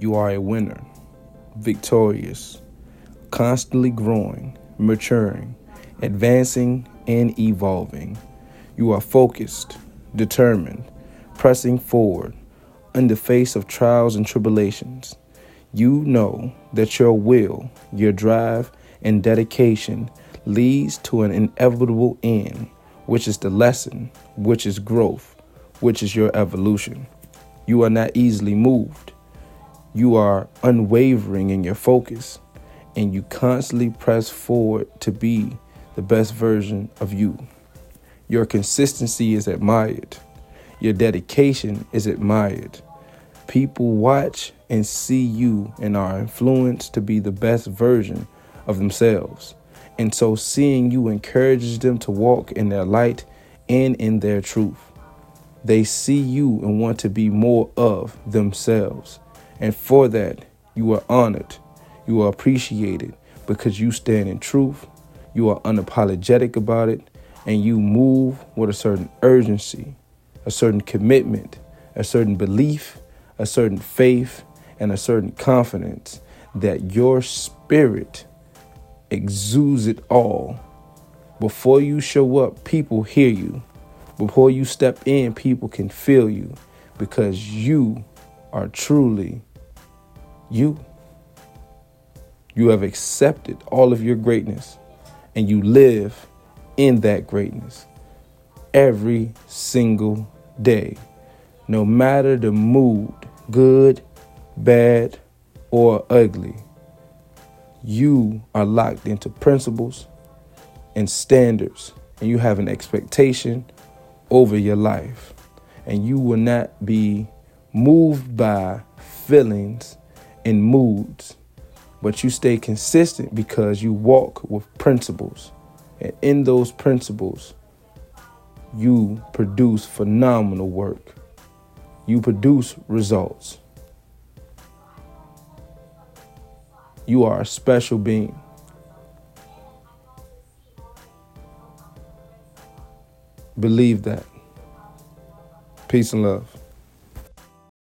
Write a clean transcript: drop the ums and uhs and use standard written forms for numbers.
You are a winner, victorious, constantly growing, maturing, advancing, and evolving. You are focused, determined, pressing forward in the face of trials and tribulations. You know that your will, your drive, and dedication leads to an inevitable end, which is the lesson, which is growth, which is your evolution. You are not easily moved. You are unwavering in your focus, and you constantly press forward to be the best version of you. Your consistency is admired. Your dedication is admired. People watch and see you and are influenced to be the best version of themselves. And so seeing you encourages them to walk in their light and in their truth. They see you and want to be more of themselves. And for that, you are honored. You are appreciated because you stand in truth. You are unapologetic about it. And you move with a certain urgency, a certain commitment, a certain belief, a certain faith, and a certain confidence that your spirit exudes it all. Before you show up, people hear you. Before you step in, people can feel you because you are truly you. You have accepted all of your greatness and you live in that greatness every single day, no matter the mood, good, bad, or ugly. You are locked into principles and standards, and you have an expectation over your life, and you will not be moved by feelings and moods, but you stay consistent because you walk with principles. And in those principles, you produce phenomenal work. You produce results. You are a special being. Believe that. Peace and love.